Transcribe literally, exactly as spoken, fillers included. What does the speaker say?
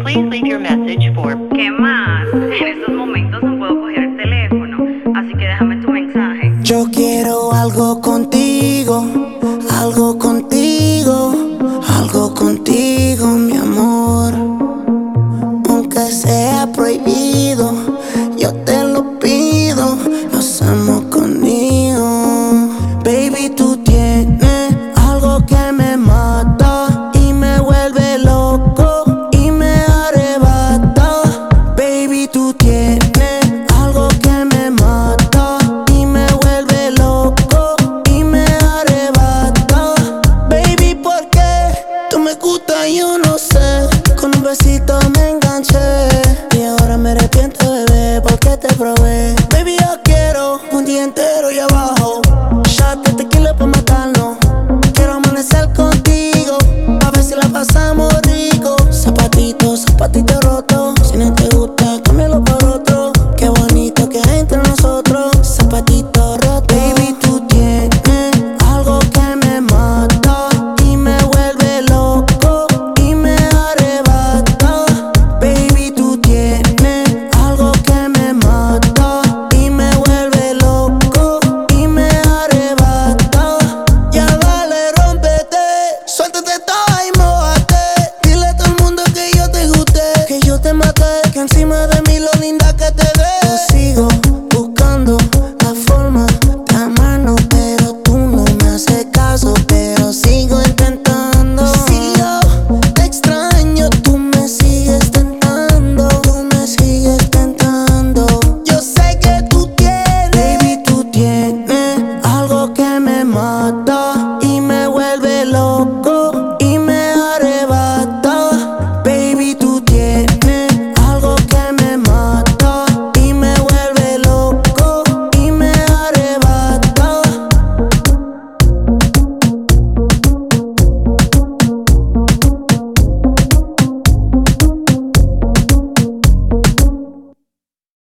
Please leave your message for... ¿Qué más? En estos momentos no puedo coger el teléfono, así que déjame tu mensaje. Yo quiero algo contigo, algo contigo, algo contigo, mi amor. Aunque sea prohibido, yo te lo pido, lo hacemos conmigo. Baby, tú tienes algo que me mata y me vuelve loco y me arrebata. Baby, tú tienes algo que me mata y me vuelve loco y me arrebata. Baby, ¿por qué? Tú me gustas, yo no sé. Con un besito me enganché y ahora me arrepiento, bebé, porque te probé. Baby, yo quiero un día entero y abajo. Shot de tequila pa'